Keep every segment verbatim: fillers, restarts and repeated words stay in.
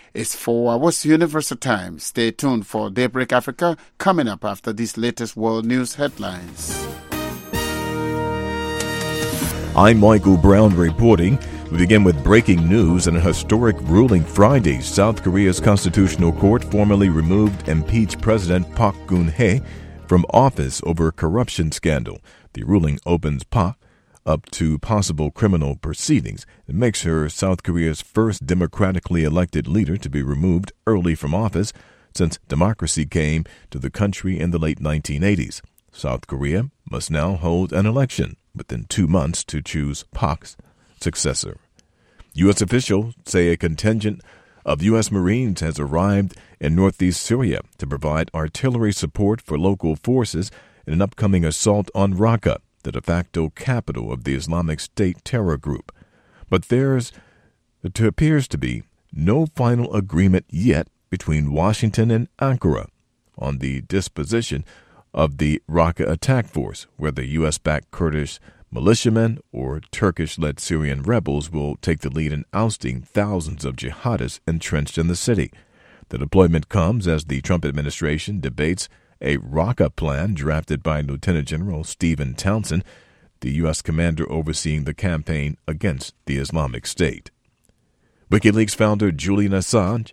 It's four hours Universal Time. Stay tuned for Daybreak Africa coming up after these latest world news headlines. I'm Michael Brown reporting. We begin with breaking news and a historic ruling Friday. South Korea's Constitutional Court formally removed impeached President Park Geun-hye from office over a corruption scandal. The ruling opens Park up to possible criminal proceedings. It makes her South Korea's first democratically elected leader to be removed early from office since democracy came to the country in the late nineteen eighties. South Korea must now hold an election within two months to choose Park's successor. U S officials say a contingent of U S Marines has arrived in northeast Syria to provide artillery support for local forces in an upcoming assault on Raqqa, the de facto capital of the Islamic State terror group. But there's, it appears to be, no final agreement yet between Washington and Ankara on the disposition of the Raqqa attack force, whether U S-backed Kurdish militiamen or Turkish-led Syrian rebels will take the lead in ousting thousands of jihadists entrenched in the city. The deployment comes as the Trump administration debates a Raqqa plan drafted by Lieutenant General Stephen Townsend, the U S commander overseeing the campaign against the Islamic State. WikiLeaks founder Julian Assange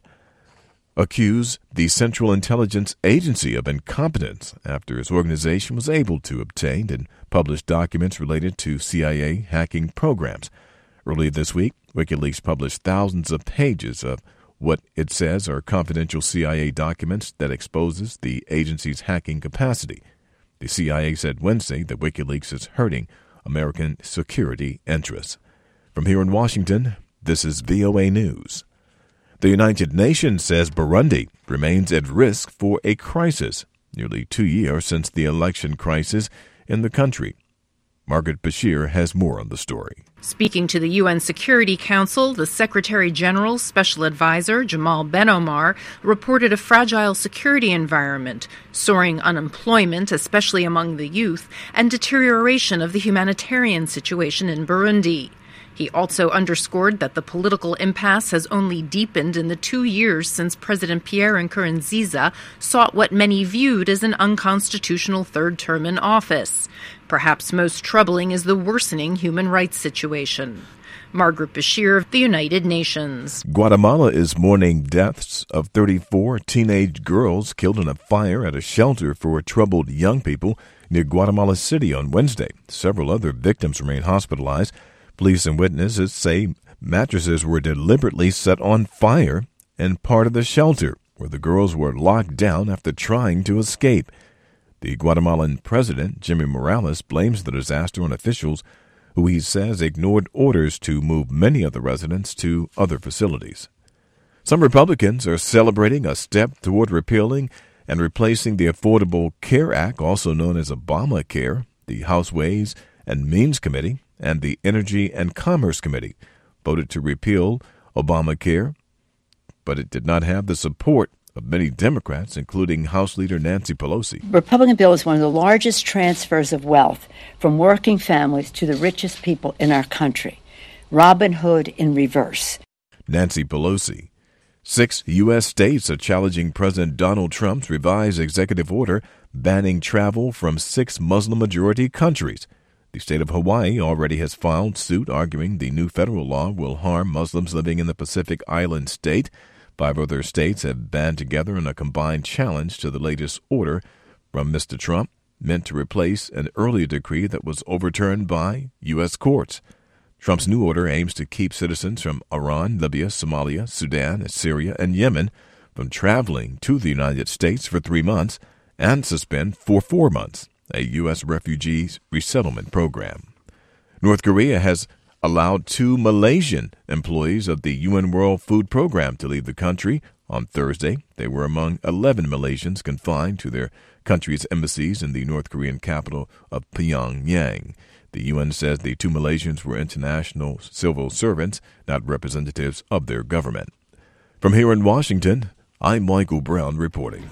accused the Central Intelligence Agency of incompetence after his organization was able to obtain and publish documents related to C I A hacking programs. Earlier this week, WikiLeaks published thousands of pages of what it says are confidential C I A documents that exposes the agency's hacking capacity. The C I A said Wednesday that WikiLeaks is hurting American security interests. From here in Washington, this is V O A News. The United Nations says Burundi remains at risk for a crisis, nearly two years since the election crisis in the country. Margaret Bashir has more on the story. Speaking to the U N Security Council, the Secretary General's special advisor, Jamal Ben Omar, reported a fragile security environment, soaring unemployment, especially among the youth, and deterioration of the humanitarian situation in Burundi. He also underscored that the political impasse has only deepened in the two years since President Pierre Nkurunziza sought what many viewed as an unconstitutional third term in office. Perhaps most troubling is the worsening human rights situation. Margaret Bashir of the United Nations. Guatemala is mourning deaths of thirty-four teenage girls killed in a fire at a shelter for troubled young people near Guatemala City on Wednesday. Several other victims remain hospitalized. Police and witnesses say mattresses were deliberately set on fire in part of the shelter, where the girls were locked down after trying to escape. The Guatemalan president, Jimmy Morales, blames the disaster on officials who he says ignored orders to move many of the residents to other facilities. Some Republicans are celebrating a step toward repealing and replacing the Affordable Care Act, also known as Obamacare. The House Ways and Means Committee and the Energy and Commerce Committee voted to repeal Obamacare, but it did not have the support of many Democrats, including House Leader Nancy Pelosi. The Republican bill is one of the largest transfers of wealth from working families to the richest people in our country. Robin Hood in reverse. Nancy Pelosi. Six U S states are challenging President Donald Trump's revised executive order banning travel from six Muslim-majority countries. The state of Hawaii already has filed suit arguing the new federal law will harm Muslims living in the Pacific Island state. Five other states have band together in a combined challenge to the latest order from Mister Trump, meant to replace an earlier decree that was overturned by U S courts. Trump's new order aims to keep citizens from Iran, Libya, Somalia, Sudan, Syria, and Yemen from traveling to the United States for three months and suspend for four months a U S refugee resettlement program. North Korea has allowed two Malaysian employees of the U N World Food Program to leave the country. On Thursday, they were among eleven Malaysians confined to their country's embassies in the North Korean capital of Pyongyang. The U N says the two Malaysians were international civil servants, not representatives of their government. From here in Washington, I'm Michael Brown reporting.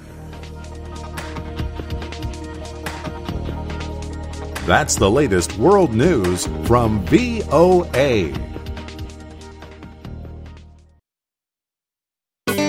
That's the latest world news from V O A.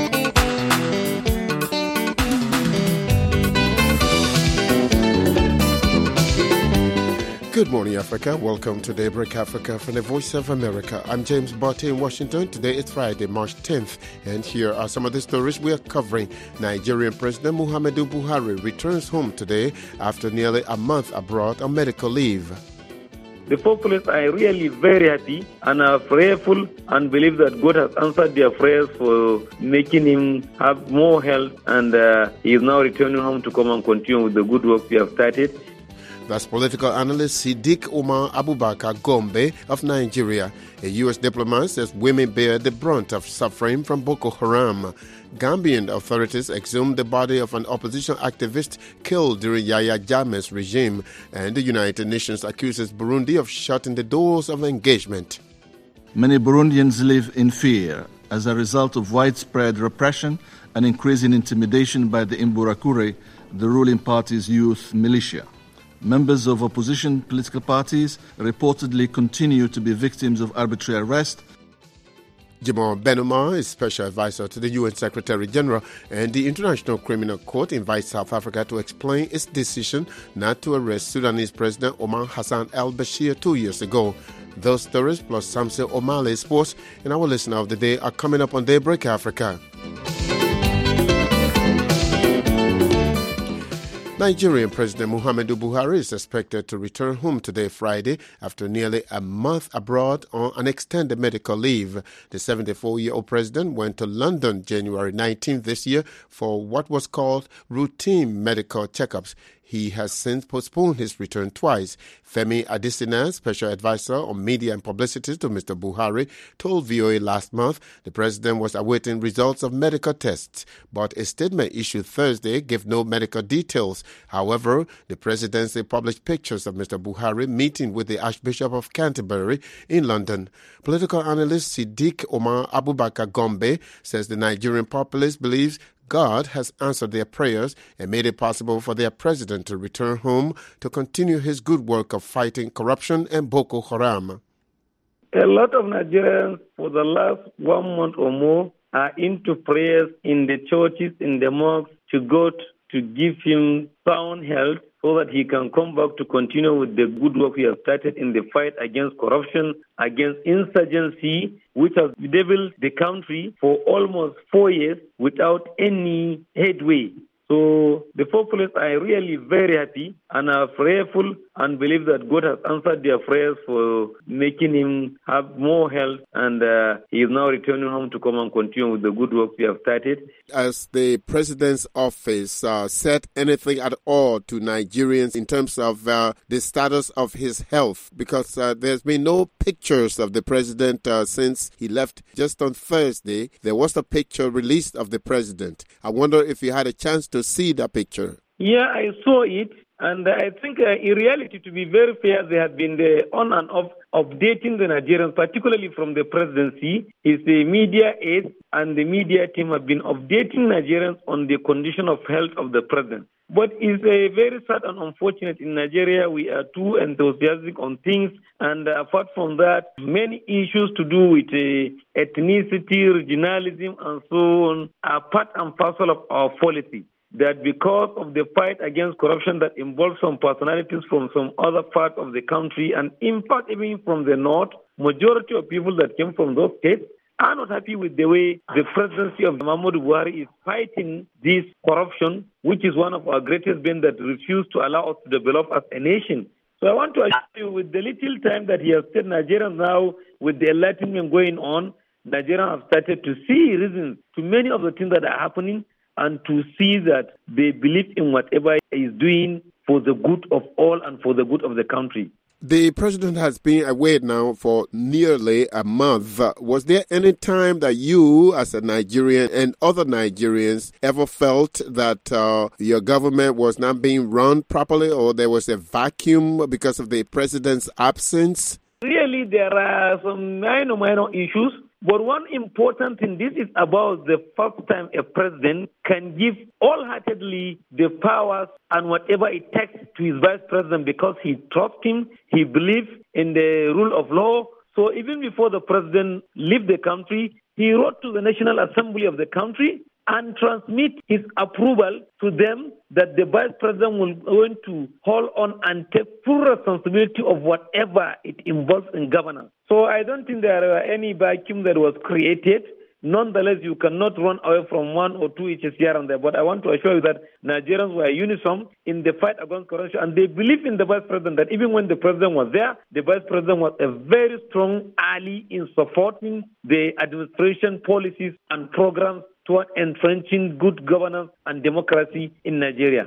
Good morning, Africa. Welcome to Daybreak Africa from the Voice of America. I'm James Barty in Washington. Today is Friday, March tenth, and here are some of the stories we are covering. Nigerian President Muhammadu Buhari returns home today after nearly a month abroad on medical leave. The populace are really very happy and are prayerful and believe that God has answered their prayers for making him have more health, and uh, he is now returning home to come and continue with the good work we have started. That's political analyst Siddiq Umar Abubakar Gombe of Nigeria. A U S diplomat says women bear the brunt of suffering from Boko Haram. Gambian authorities exhumed the body of an opposition activist killed during Yahya Jammeh's regime, and the United Nations accuses Burundi of shutting the doors of engagement. Many Burundians live in fear as a result of widespread repression and increasing intimidation by the Imbonerakure, the ruling party's youth militia. Members of opposition political parties reportedly continue to be victims of arbitrary arrest. Jamal Ben-Omar is special advisor to the U N Secretary General, and the International Criminal Court invites South Africa to explain its decision not to arrest Sudanese President Omar Hassan al-Bashir two years ago. Those stories plus Samson O'Malley Sports and our listener of the day are coming up on Daybreak Africa. Nigerian President Muhammadu Buhari is expected to return home today, Friday, after nearly a month abroad on an extended medical leave. The seventy-four-year-old president went to London January nineteenth this year for what was called routine medical checkups. He has since postponed his return twice. Femi Adesina, special advisor on media and publicity to Mister Buhari, told V O A last month the president was awaiting results of medical tests, but a statement issued Thursday gave no medical details. However, the presidency published pictures of Mister Buhari meeting with the Archbishop of Canterbury in London. Political analyst Siddiq Umar Abubakar Gombe says the Nigerian populace believes God has answered their prayers and made it possible for their president to return home to continue his good work of fighting corruption and Boko Haram. A lot of Nigerians for the last one month or more are into prayers in the churches, in the mosques, to God to give him sound health so that he can come back to continue with the good work he has started in the fight against corruption, against insurgency, which has bedeviled the country for almost four years without any headway. So the populace are really very happy and are prayerful and believe that God has answered their prayers for making him have more health, and uh, he is now returning home to come and continue with the good work we have started. Has the president's office uh, said anything at all to Nigerians in terms of uh, the status of his health? Because uh, there's been no pictures of the president uh, since he left just on Thursday. There was a picture released of the president. I wonder if you had a chance to see that picture. Yeah, I saw it. And I think uh, in reality, to be very fair, they have been the on and off updating the Nigerians, particularly from the presidency. Is the media aides and the media team have been updating Nigerians on the condition of health of the president. But it's a very sad and unfortunate. In Nigeria, we are too enthusiastic on things. And uh, apart from that, many issues to do with uh, ethnicity, regionalism, and so on are part and parcel of our policy. That because of the fight against corruption that involves some personalities from some other part of the country, and in fact even from the north, majority of people that came from those states are not happy with the way the presidency of Muhammadu Buhari is fighting this corruption, which is one of our greatest bane that refuse to allow us to develop as a nation. So I want to assure you, with the little time that he has stayed, Nigerians now, with the enlightenment going on, Nigerians have started to see reasons to many of the things that are happening, and to see that they believe in whatever he is doing for the good of all and for the good of the country. The president has been away now for nearly a month. Was there any time that you, as a Nigerian and other Nigerians, ever felt that uh, your government was not being run properly, or there was a vacuum because of the president's absence? Really, there are some minor, minor issues. But one important thing, this is about the first time a president can give wholeheartedly the powers and whatever it takes to his vice president, because he trusts him, he believes in the rule of law. So even before the president left the country, he wrote to the National Assembly of the country and transmit his approval to them that the vice president will going to hold on and take full responsibility of whatever it involves in governance. So I don't think there are any vacuum that was created. Nonetheless, you cannot run away from one or two issues here and there. But I want to assure you that Nigerians were uniform in the fight against corruption, and they believe in the vice president, that even when the president was there, the vice president was a very strong ally in supporting the administration policies and programs toward entrenching good governance and democracy in Nigeria.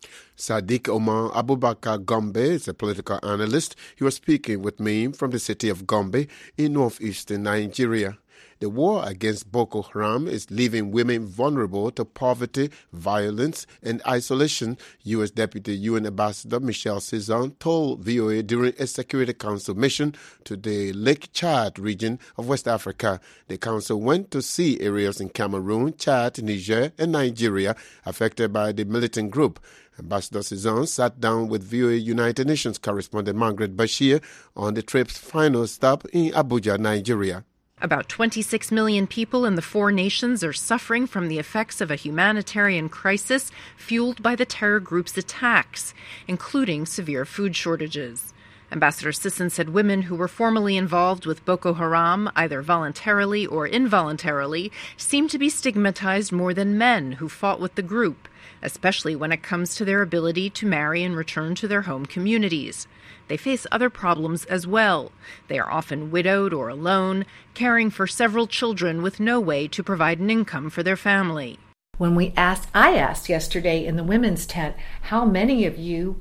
Sadiq Omar Abubakar Gombe is a political analyst. He was speaking with me from the city of Gombe in northeastern Nigeria. The war against Boko Haram is leaving women vulnerable to poverty, violence, and isolation, U S Deputy U N Ambassador Michelle Cizon told V O A during a Security Council mission to the Lake Chad region of West Africa. The council went to see areas in Cameroon, Chad, Niger, and Nigeria affected by the militant group. Ambassador Cizon sat down with V O A United Nations correspondent Margaret Bashir on the trip's final stop in Abuja, Nigeria. About twenty-six million people in the four nations are suffering from the effects of a humanitarian crisis fueled by the terror group's attacks, including severe food shortages. Ambassador Sisson said women who were formerly involved with Boko Haram, either voluntarily or involuntarily, seem to be stigmatized more than men who fought with the group, especially when it comes to their ability to marry and return to their home communities. They face other problems as well. They are often widowed or alone, caring for several children with no way to provide an income for their family. When we asked, I asked yesterday in the women's tent, how many of you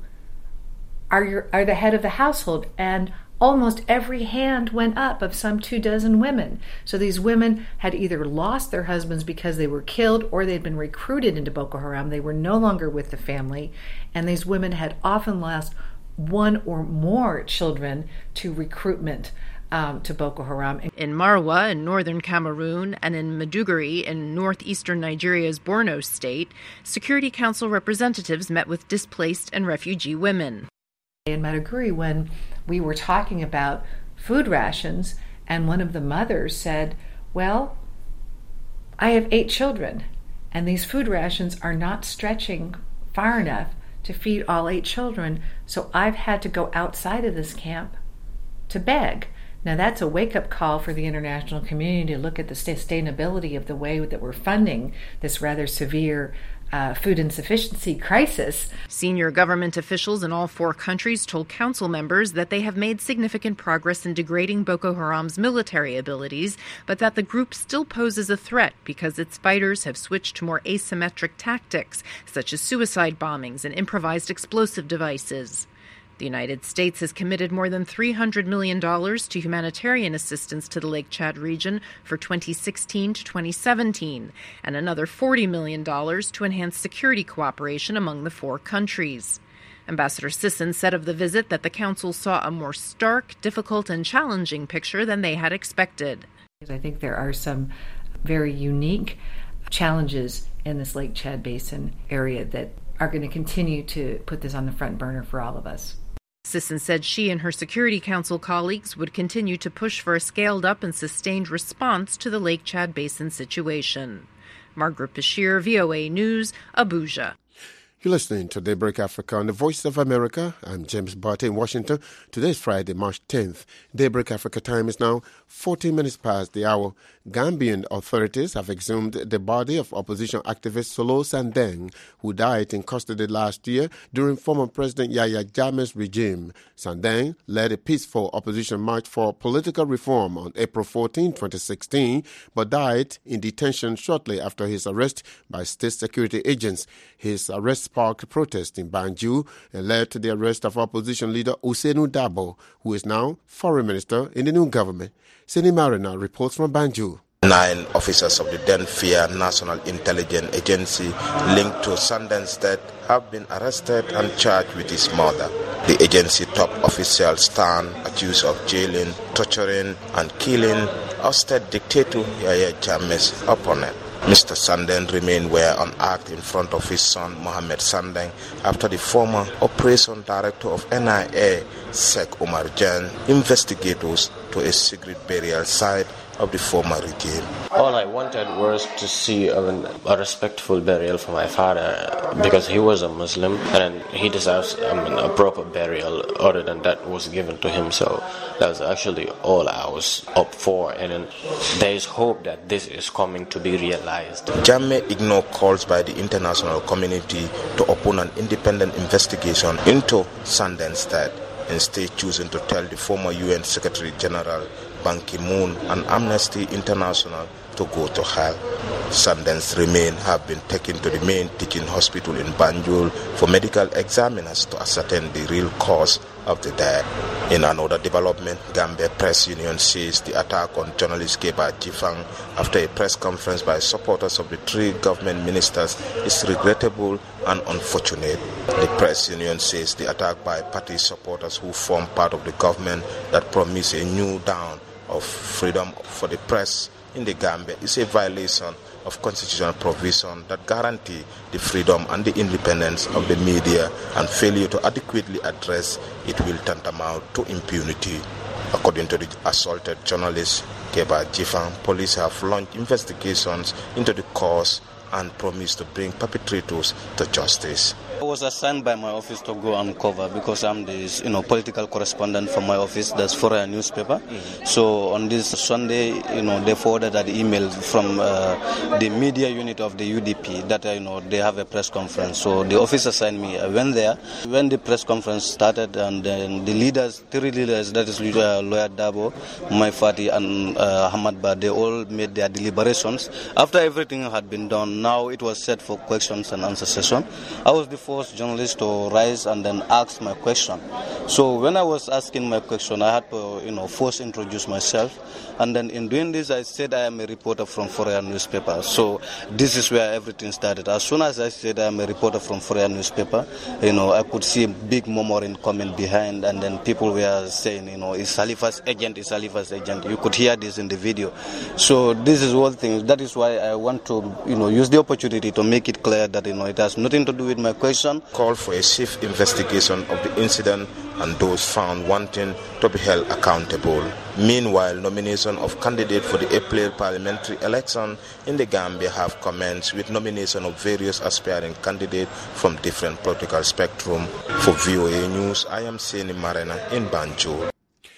are your, are the head of the household? And almost every hand went up of some two dozen women. So these women had either lost their husbands because they were killed or they'd been recruited into Boko Haram. They were no longer with the family. And these women had often lost one or more children to recruitment um, to Boko Haram. In Marwa in northern Cameroon and in Maiduguri in northeastern Nigeria's Borno state, Security Council representatives met with displaced and refugee women. In Maiduguri, when we were talking about food rations, and one of the mothers said, well, I have eight children, and these food rations are not stretching far enough to feed all eight children, so I've had to go outside of this camp to beg. Now that's a wake-up call for the international community to look at the sustainability of the way that we're funding this rather severe uh, food insufficiency crisis. Senior government officials in all four countries told council members that they have made significant progress in degrading Boko Haram's military abilities, but that the group still poses a threat because its fighters have switched to more asymmetric tactics, such as suicide bombings and improvised explosive devices. The United States has committed more than three hundred million dollars to humanitarian assistance to the Lake Chad region for twenty sixteen to twenty seventeen, and another forty million dollars to enhance security cooperation among the four countries. Ambassador Sisson said of the visit that the Council saw a more stark, difficult, and challenging picture than they had expected. I think there are some very unique challenges in this Lake Chad Basin area that are going to continue to put this on the front burner for all of us. Sisson said she and her Security Council colleagues would continue to push for a scaled-up and sustained response to the Lake Chad Basin situation. Margaret Bashir, V O A News, Abuja. You're listening to Daybreak Africa on the Voice of America. I'm James Barty in Washington. Today is Friday, March tenth. Daybreak Africa time is now fourteen minutes past the hour. Gambian authorities have exhumed the body of opposition activist Solo Sandeng, who died in custody last year during former President Yahya Jammeh's regime. Sandeng led a peaceful opposition march for political reform on April fourteenth, twenty sixteen, but died in detention shortly after his arrest by state security agents. His arrest sparked protest in Banjul and led to the arrest of opposition leader Ousainou Dabo, who is now foreign minister in the new government. Sini Marina reports from Banjul. Nine officers of the then Fear National Intelligence Agency linked to Sandeng's death have been arrested and charged with his murder. The agency top officials stand accused of jailing, torturing, and killing ousted dictator Yahya Jammeh's opponent. Mister Sandeng remained well unarmed in front of his son Mohammed Sandeng after the former operation director of N I A, Sheikh Omar Jan, investigators to a secret burial site of the former regime. All I wanted was to see a, a respectful burial for my father because he was a Muslim and he deserves I mean, a proper burial other than that was given to him. So that was actually all I was up for, and there is hope that this is coming to be realized. Jammeh ignored calls by the international community to open an independent investigation into Sundance death, instead choosing to tell the former U N Secretary General Ban Ki-moon and Amnesty International to go to hell. Sundance remains have been taken to the main teaching hospital in Banjul for medical examiners to ascertain the real cause of the death. In another development, Gambia Press Union says the attack on journalist Keba Jifang after a press conference by supporters of the three government ministers is regrettable and unfortunate. The press union says the attack by party supporters who form part of the government that promise a new dawn of freedom for the press in the Gambia is a violation of constitutional provision that guarantee the freedom and the independence of the media, and failure to adequately address it will tantamount to impunity. According to the assaulted journalist Keba Jifang, police have launched investigations into the cause and promised to bring perpetrators to justice. I was assigned by my office to go and cover because I'm the you know political correspondent from my office. That's for a newspaper. Mm-hmm. So on this Sunday, you know, they forwarded an email from uh, the media unit of the U D P that uh, you know they have a press conference. So the office assigned me. I went there. When the press conference started, and then the leaders, three leaders, that is uh, Lawyer Dabo, Mai Fati, and uh, Hamad Ba, they all made their deliberations. After everything had been done, now it was set for questions and answer session. I was the first journalist to rise and then ask my question. So when I was asking my question, I had to, you know, first introduce myself, and then in doing this, I said I am a reporter from Foria newspaper. So this is where everything started. As soon as I said I am a reporter from Foria newspaper, you know, I could see a big murmuring coming behind, and then people were saying, you know, it's Halifa's agent, it's Halifa's agent. You could hear this in the video. So this is one thing. That is why I want to, you know, use the opportunity to make it clear that, you know, it has nothing to do with my question. Call for a swift investigation of the incident and those found wanting to be held accountable. Meanwhile, nomination of candidates for the April parliamentary election in the Gambia have commenced, with nomination of various aspiring candidates from different political spectrum. For V O A News, I am Seni Marena in Banjul.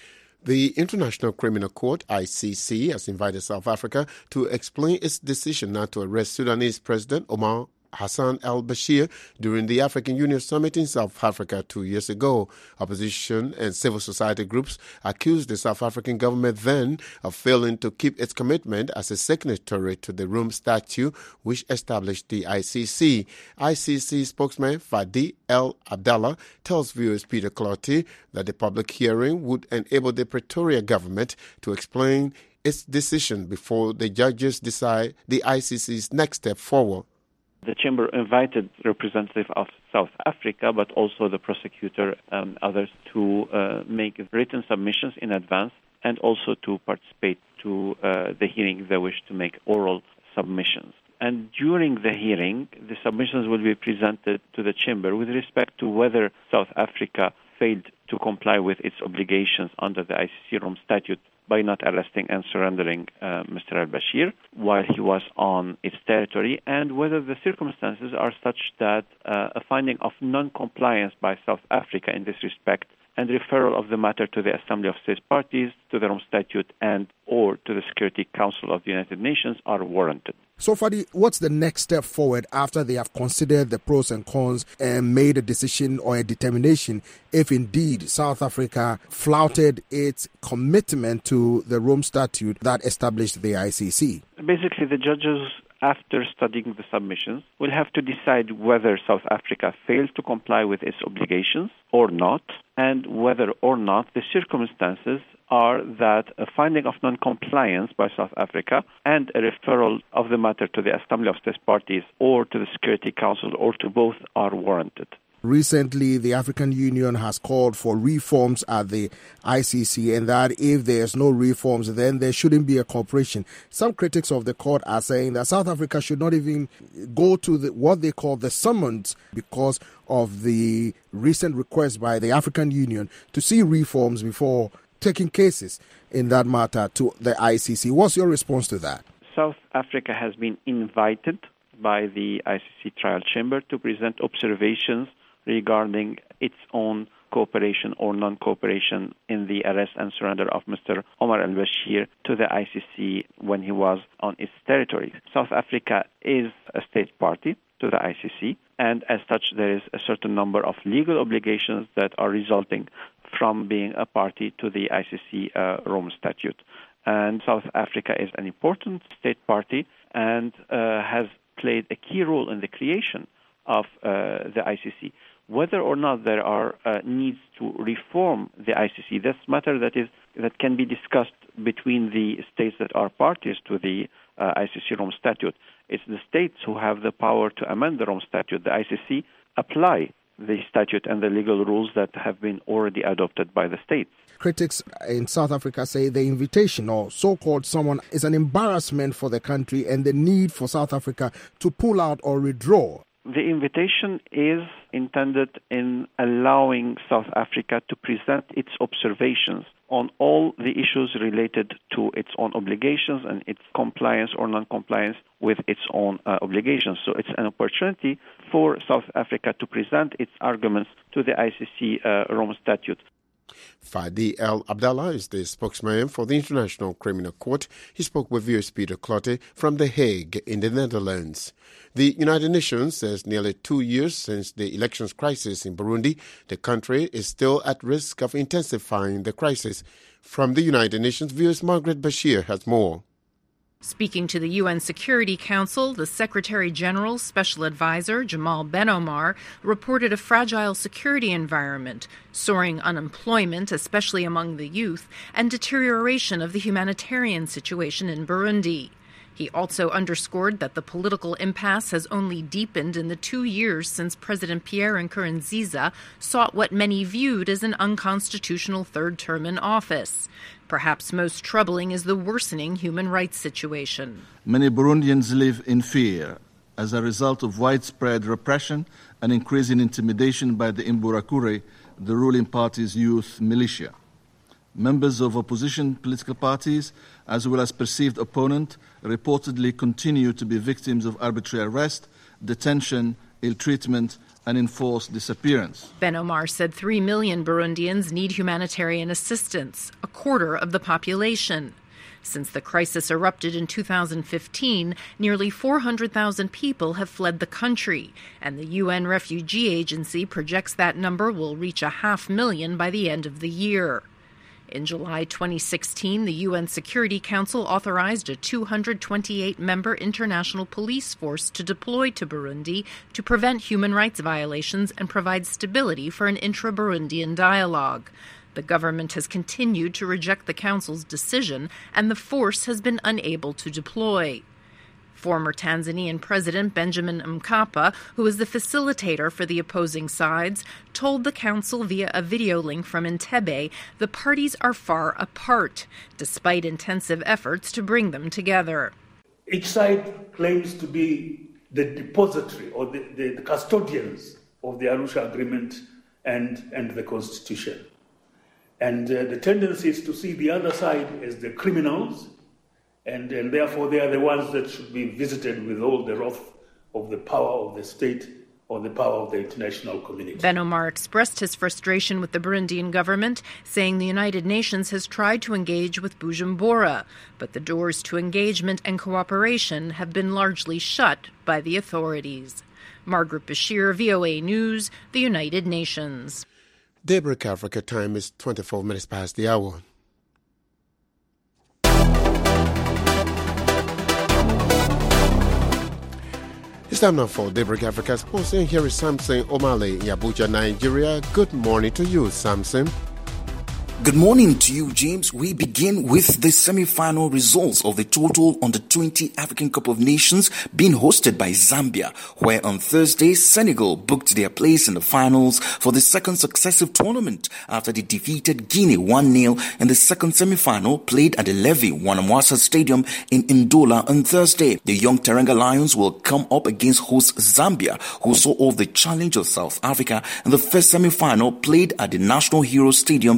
The International Criminal Court, I C C, has invited South Africa to explain its decision not to arrest Sudanese President Omar Hassan al-Bashir during the African Union Summit in South Africa two years ago. Opposition and civil society groups accused the South African government then of failing to keep its commitment as a signatory to the Rome Statute, which established the I C C. I C C spokesman Fadi El Abdallah tells viewers Peter Clotty that the public hearing would enable the Pretoria government to explain its decision before the judges decide the I C C's next step forward. The chamber invited representatives of South Africa, but also the prosecutor and others, to uh, make written submissions in advance, and also to participate to uh, the hearing if they wish to make oral submissions. And during the hearing, the submissions will be presented to the chamber with respect to whether South Africa failed to comply with its obligations under the I C C Rome Statute by not arresting and surrendering uh, Mister al-Bashir while he was on its territory, and whether the circumstances are such that uh, a finding of non-compliance by South Africa in this respect and referral of the matter to the Assembly of States Parties, to the Rome Statute, and or to the Security Council of the United Nations are warranted. So, Fadi, what's the next step forward after they have considered the pros and cons and made a decision or a determination if indeed South Africa flouted its commitment to the Rome Statute that established the I C C? Basically, the judges, after studying the submissions, will have to decide whether South Africa failed to comply with its obligations or not, and whether or not the circumstances are that a finding of non-compliance by South Africa and a referral of the matter to the Assembly of States Parties or to the Security Council or to both are warranted. Recently, the African Union has called for reforms at the I C C, and that if there's no reforms, then there shouldn't be a cooperation. Some critics of the court are saying that South Africa should not even go to the, what they call the summons because of the recent request by the African Union to see reforms before taking cases in that matter to the I C C. What's your response to that? South Africa has been invited by the I C C trial chamber to present observations regarding its own cooperation or non-cooperation in the arrest and surrender of Mister Omar al-Bashir to the I C C when he was on its territory. South Africa is a state party to the I C C, and as such there is a certain number of legal obligations that are resulting from being a party to the I C C uh, Rome Statute. And South Africa is an important state party and uh, has played a key role in the creation of uh, the I C C. Whether or not there are uh, needs to reform the I C C, that's a matter that is that can be discussed between the states that are parties to the uh, I C C Rome Statute. It's the states who have the power to amend the Rome Statute. The I C C apply the statute and the legal rules that have been already adopted by the states. Critics in South Africa say the invitation or so-called summon is an embarrassment for the country and the need for South Africa to pull out or withdraw. The invitation is intended in allowing South Africa to present its observations on all the issues related to its own obligations and its compliance or non-compliance with its own uh, obligations. So it's an opportunity for South Africa to present its arguments to the I C C uh, Rome Statute. Fadi El Abdallah is the spokesman for the International Criminal Court. He spoke with V O A's Peter Clotte from The Hague in the Netherlands. The United Nations says nearly two years since the elections crisis in Burundi, the country is still at risk of intensifying the crisis. From the United Nations, V O A's Margaret Bashir has more. Speaking to the U N Security Council, the Secretary General's Special Advisor, Jamal Ben Omar, reported a fragile security environment, soaring unemployment, especially among the youth, and deterioration of the humanitarian situation in Burundi. He also underscored that the political impasse has only deepened in the two years since President Pierre Nkurunziza sought what many viewed as an unconstitutional third term in office. Perhaps most troubling is the worsening human rights situation. Many Burundians live in fear as a result of widespread repression and increasing intimidation by the Imbonerakure, the ruling party's youth militia. Members of opposition political parties, as well as perceived opponents, reportedly continue to be victims of arbitrary arrest, detention, ill-treatment, and enforced disappearance. Ben Omar said three million Burundians need humanitarian assistance, a quarter of the population. Since the crisis erupted in two thousand fifteen, nearly four hundred thousand people have fled the country, and the U N Refugee Agency projects that number will reach a half million by the end of the year. In July twenty sixteen, the U N Security Council authorized a two hundred twenty-eight member international police force to deploy to Burundi to prevent human rights violations and provide stability for an intra-Burundian dialogue. The government has continued to reject the Council's decision, and the force has been unable to deploy. Former Tanzanian President Benjamin Mkapa, who is the facilitator for the opposing sides, told the council via a video link from Entebbe the parties are far apart, despite intensive efforts to bring them together. Each side claims to be the depository or the, the, the custodians of the Arusha Agreement and, and the Constitution. And uh, the tendency is to see the other side as the criminals, And, and therefore they are the ones that should be visited with all the wrath of the power of the state or the power of the international community. Ben Omar expressed his frustration with the Burundian government, saying the United Nations has tried to engage with Bujumbura, but the doors to engagement and cooperation have been largely shut by the authorities. Margaret Bashir, V O A News, the United Nations. Daybreak Africa time is twenty-four minutes past the hour. It's time now for Daybreak Africa Sports, and here is Samson Omale in Abuja, Nigeria. Good morning to you, Samson. Good morning to you, James. We begin with the semi-final results of the Total Under twenty African Cup of Nations being hosted by Zambia, where on Thursday, Senegal booked their place in the finals for the second successive tournament after they defeated Guinea one nil in the second semi-final played at the Levy Wanamwasa Stadium in Ndola on Thursday. The young Teranga Lions will come up against host Zambia, who saw off the challenge of South Africa in the first semi-final played at the National Hero Stadium in Lusaka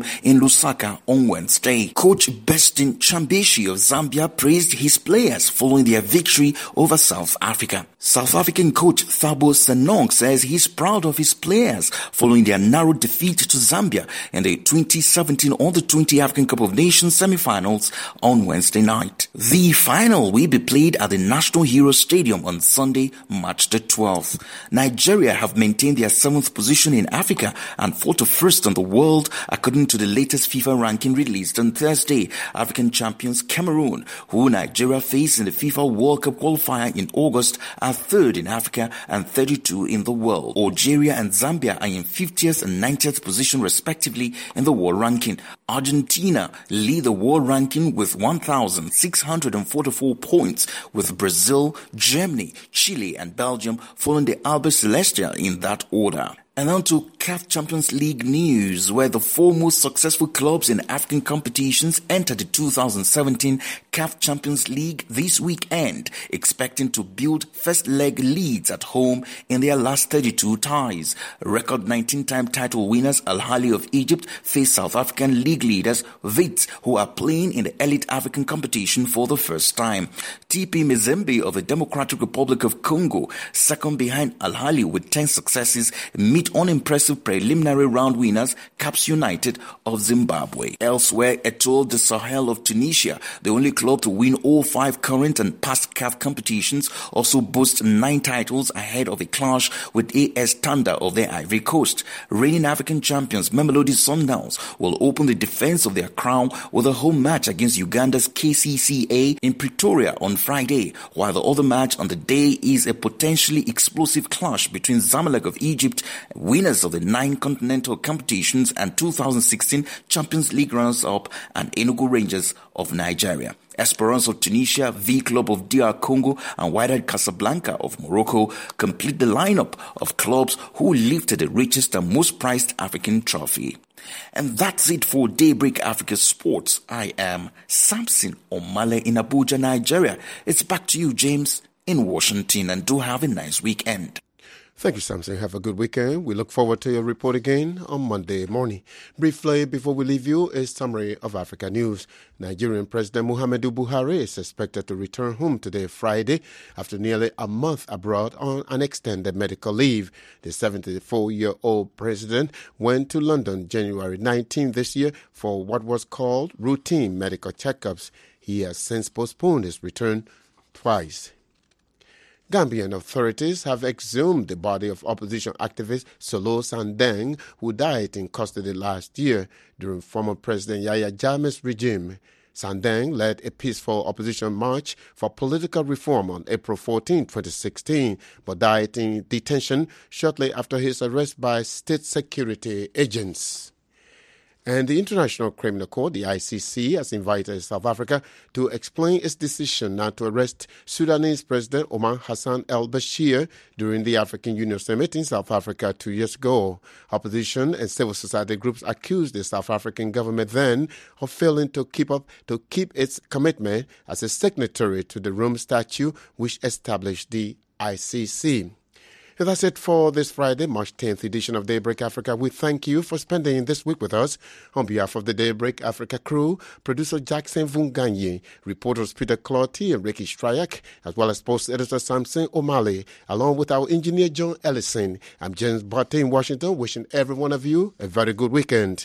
Lusaka on Wednesday. Coach Bestin Chambeshi of Zambia praised his players following their victory over South Africa. South African coach Thabo Senong says he's proud of his players following their narrow defeat to Zambia in the twenty seventeen Under twenty African Cup of Nations semi-finals on Wednesday night. The final will be played at the National Hero Stadium on Sunday, March the twelfth. Nigeria have maintained their seventh position in Africa and fought first in the world according to the latest FIFA ranking released on Thursday. African champions Cameroon, who Nigeria faced in the FIFA World Cup qualifier in August, are third in Africa and thirty-two in the world. Algeria and Zambia are in fiftieth and ninetieth position respectively in the world ranking. Argentina lead the world ranking with one thousand six hundred forty-four points, with Brazil, Germany, Chile and Belgium following the Albi Celestial in that order. And on to C A F Champions League news, where the four most successful clubs in African competitions entered the two thousand seventeen C A F Champions League this weekend, expecting to build first leg leads at home in their last thirty-two ties. Record nineteen-time title winners Al Ahly of Egypt face South African league leaders Wits, who are playing in the elite African competition for the first time. T P Mazembe of the Democratic Republic of Congo, second behind Al Ahly with ten successes, meet unimpressive preliminary round winners Caps United of Zimbabwe. Elsewhere, Etoile du Sahel of Tunisia, the only club to win all five current and past C A F competitions, also boasts nine titles ahead of a clash with A S Tanda of the Ivory Coast. Reigning African champions Mamelodi Sundowns will open the defense of their crown with a home match against Uganda's K C C A in Pretoria on Friday, while the other match on the day is a potentially explosive clash between Zamalek of Egypt, winners of the nine continental competitions and two thousand sixteen Champions League runners-up, and Enugu Rangers of Nigeria. Esperance of Tunisia, V Club of D R Congo, and Wydad Casablanca of Morocco complete the lineup of clubs who lifted the richest and most prized African trophy. And that's it for Daybreak Africa Sports. I am Samson Omale in Abuja, Nigeria. It's back to you, James, in Washington, and do have a nice weekend. Thank you, Samson. Have a good weekend. We look forward to your report again on Monday morning. Briefly, before we leave you, a summary of Africa news. Nigerian President Muhammadu Buhari is expected to return home today, Friday, after nearly a month abroad on an extended medical leave. The seventy-four-year-old president went to London January nineteenth this year for what was called routine medical checkups. He has since postponed his return twice. Gambian authorities have exhumed the body of opposition activist Solo Sandeng, who died in custody last year during former President Yahya Jammeh's regime. Sandeng led a peaceful opposition march for political reform on April fourteenth, twenty sixteen, but died in detention shortly after his arrest by state security agents. And the International Criminal Court, the I C C, has invited South Africa to explain its decision not to arrest Sudanese President Omar Hassan al-Bashir during the African Union Summit in South Africa two years ago. Opposition and civil society groups accused the South African government then of failing to keep up to keep its commitment as a signatory to the Rome Statute, which established the I C C. And that's it for this Friday, March tenth edition of Daybreak Africa. We thank you for spending this week with us. On behalf of the Daybreak Africa crew, producer Jackson Vunganyi, reporters Peter Clotty and Ricky Stryak, as well as sports editor Samson Omale, along with our engineer John Ellison, I'm James Barty in Washington, wishing every one of you a very good weekend.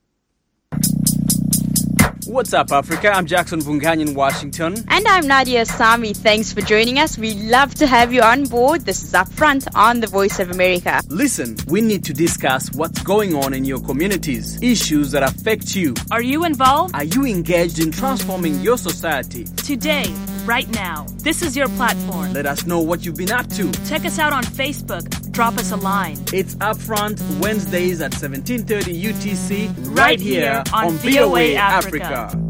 What's up, Africa? I'm Jackson Vunganyi in Washington. And I'm Nadia Sami. Thanks for joining us. We love to have you on board. This is Upfront on the Voice of America. Listen, we need to discuss what's going on in your communities, issues that affect you. Are you involved? Are you engaged in transforming your society? Today, right now, this is your platform. Let us know what you've been up to. Check us out on Facebook. Drop us a line. It's Upfront Wednesdays at seventeen thirty U T C, right, right here on, on V O A Africa. Africa.